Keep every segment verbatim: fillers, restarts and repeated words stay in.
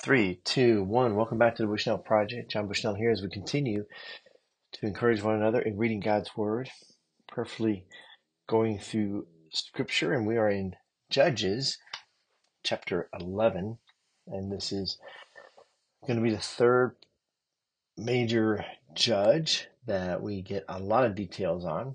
Three, two, one. Welcome back to the Bushnell Project. John Bushnell here as we continue to encourage one another in reading God's Word, prayerfully going through Scripture, and we are in Judges chapter eleven, and this is going to be the third major judge that we get a lot of details on.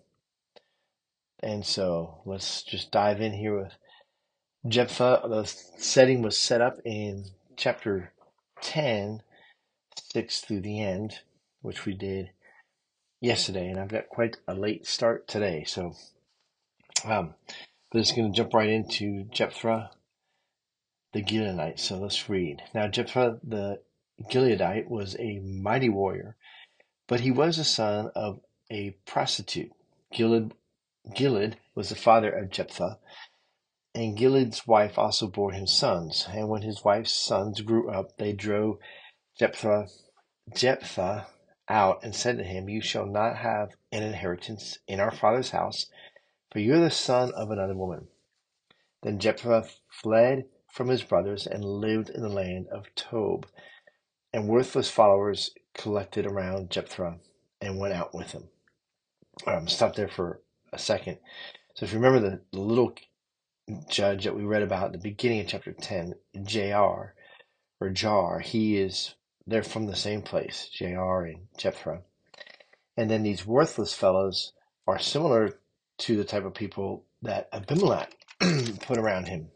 And so let's just dive in here with Jephthah. The setting was set up in chapter ten, six through the end, which we did yesterday, and I've got quite a late start today. So um, we're just going to jump right into Jephthah the Gileadite. So let's read. Now Jephthah the Gileadite was a mighty warrior, but he was the son of a prostitute. Gilead, Gilead was the father of Jephthah, and Gilead's wife also bore him sons. And when his wife's sons grew up, they drove Jephthah, Jephthah out and said to him, "You shall not have an inheritance in our father's house, for you are the son of another woman." Then Jephthah fled from his brothers and lived in the land of Tob. And worthless followers collected around Jephthah and went out with him. All right, I'm going to stop there for a second. So if you remember the, the little judge that we read about at the beginning of chapter ten, J-R, or Jar, he is, they're from the same place, J-R and Jephthah. And then these worthless fellows are similar to the type of people that Abimelech put around him.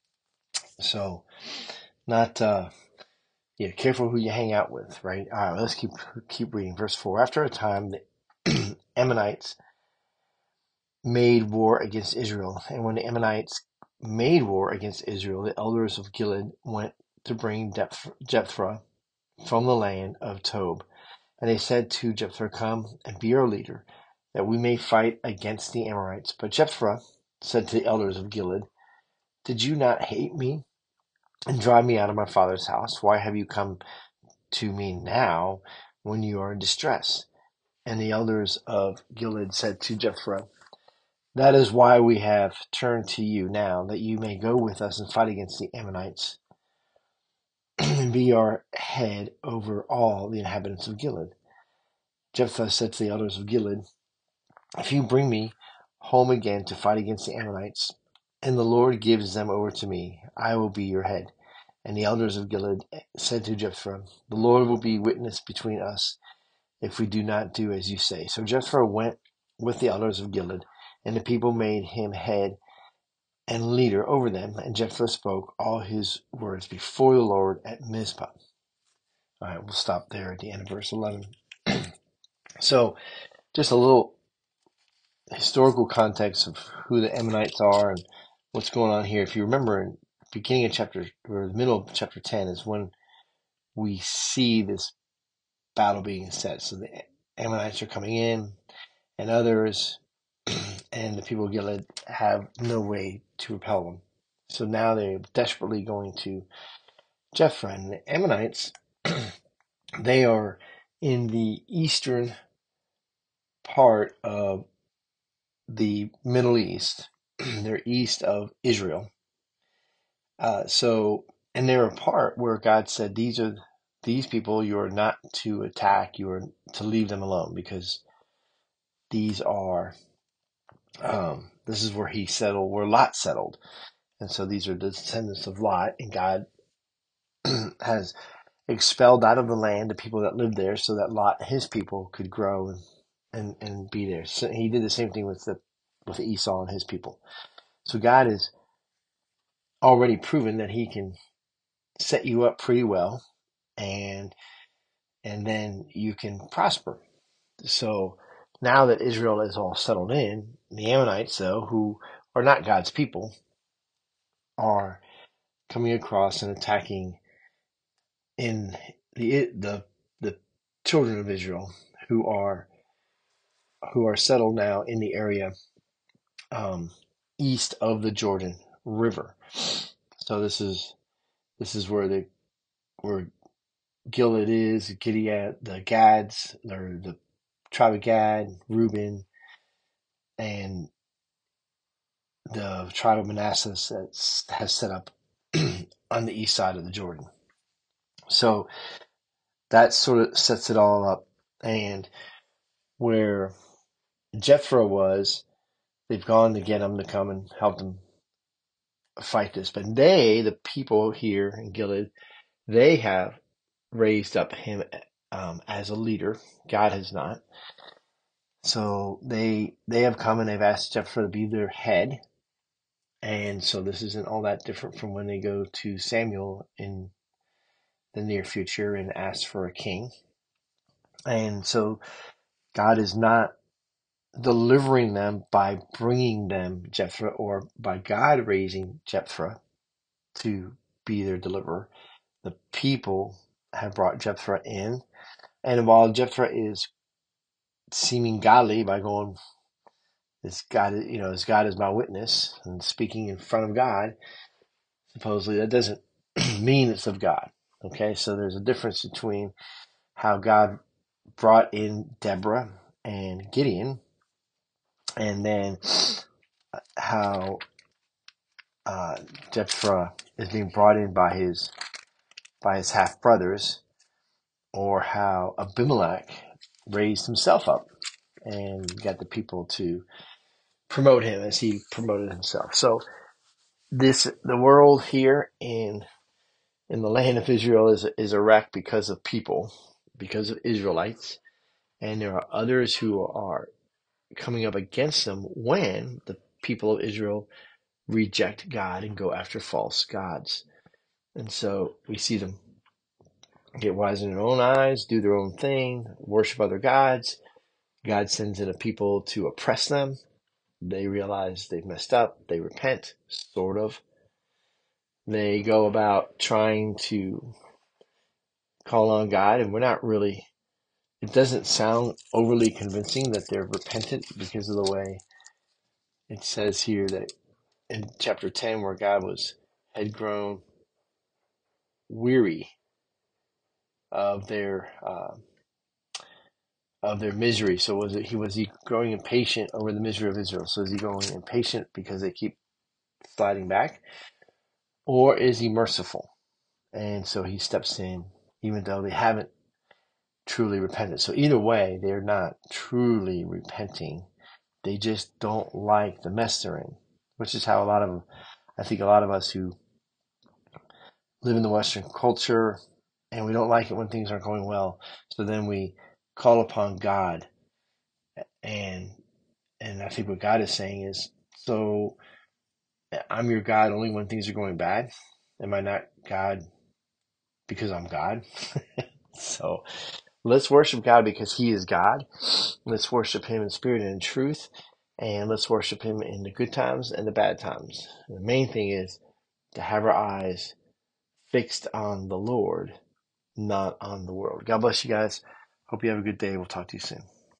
So, not, uh, yeah, careful who you hang out with, right? All right, let's keep keep reading. Verse four. After a time, the Ammonites made war against Israel. And when the Ammonites made war against Israel, the elders of Gilead went to bring Jephthah from the land of Tob. And they said to Jephthah, "Come and be our leader, that we may fight against the Amorites." But Jephthah said to the elders of Gilead, "Did you not hate me and drive me out of my father's house? Why have you come to me now when you are in distress?" And the elders of Gilead said to Jephthah, "That is why we have turned to you now, that you may go with us and fight against the Ammonites and be our head over all the inhabitants of Gilead." Jephthah said to the elders of Gilead, "If you bring me home again to fight against the Ammonites, and the Lord gives them over to me, I will be your head." And the elders of Gilead said to Jephthah, "The Lord will be witness between us if we do not do as you say." So Jephthah went with the elders of Gilead, and the people made him head and leader over them. And Jephthah spoke all his words before the Lord at Mizpah. All right, we'll stop there at the end of verse eleven. So just a little historical context of who the Ammonites are and what's going on here. If you remember, in the beginning of chapter, or the middle of chapter ten is when we see this battle being set. So the Ammonites are coming in, and others, and the people of Gilead have no way to repel them. So now they're desperately going to Jephthah. And the Ammonites, they are in the eastern part of the Middle East. They're east of Israel. Uh, so, and they're a part where God said, "These are these people you are not to attack. You are to leave them alone, because these are um, this is where he settled, where Lot settled." And so these are the descendants of Lot, and God has expelled out of the land the people that lived there, so that Lot, his people, could grow and and, and be there. So he did the same thing with the with Esau and his people. So God has already proven that he can set you up pretty well, and and then you can prosper. So now that Israel is all settled in, the Ammonites, though, who are not God's people, are coming across and attacking in the the the children of Israel who are who are settled now in the area um, east of the Jordan River. So this is this is where the where Gilead is, Gilead, the Gads, or the tribe of Gad, Reuben, and the tribe of Manasseh that has set up on the east side of the Jordan. So that sort of sets it all up. And where Jephthah was, they've gone to get him to come and help them fight this. But they, the people here in Gilead, they have raised up him um, as a leader. God has not. So they they have come and they've asked Jephthah to be their head. And so this isn't all that different from when they go to Samuel in the near future and ask for a king. And so God is not delivering them by bringing them Jephthah or by God raising Jephthah to be their deliverer. The people have brought Jephthah in. And while Jephthah is seeming godly by going, this God, you know, this God is my witness and speaking in front of God, supposedly that doesn't mean it's of God. Okay, so there's a difference between how God brought in Deborah and Gideon, and then how uh, Jephthah is being brought in by his by his half brothers, or how Abimelech raised himself up and got the people to promote him as he promoted himself. So this the world here in in the land of Israel is is a wreck because of people, because of Israelites, and there are others who are coming up against them when the people of Israel reject God and go after false gods. And so we see them get wise in their own eyes, do their own thing, worship other gods. God sends in a people to oppress them. They realize they've messed up. They repent, sort of. They go about trying to call on God, and we're not really, it doesn't sound overly convincing that they're repentant because of the way it says here that in chapter ten, where God was had grown weary of their uh, of their misery. So was it he was he growing impatient over the misery of Israel? So is he growing impatient because they keep sliding back, or is he merciful? And so he steps in, even though they haven't truly repented. So either way, they're not truly repenting. They just don't like the mess they're in, which is how a lot of, I think a lot of us who live in the Western culture, and we don't like it when things aren't going well. So then we call upon God, and and I think what God is saying is, so I'm your God only when things are going bad. Am I not God because I'm God? So let's worship God because He is God. Let's worship Him in spirit and in truth, and let's worship Him in the good times and the bad times. And the main thing is to have our eyes fixed on the Lord, not on the world. God bless you guys. Hope you have a good day. We'll talk to you soon.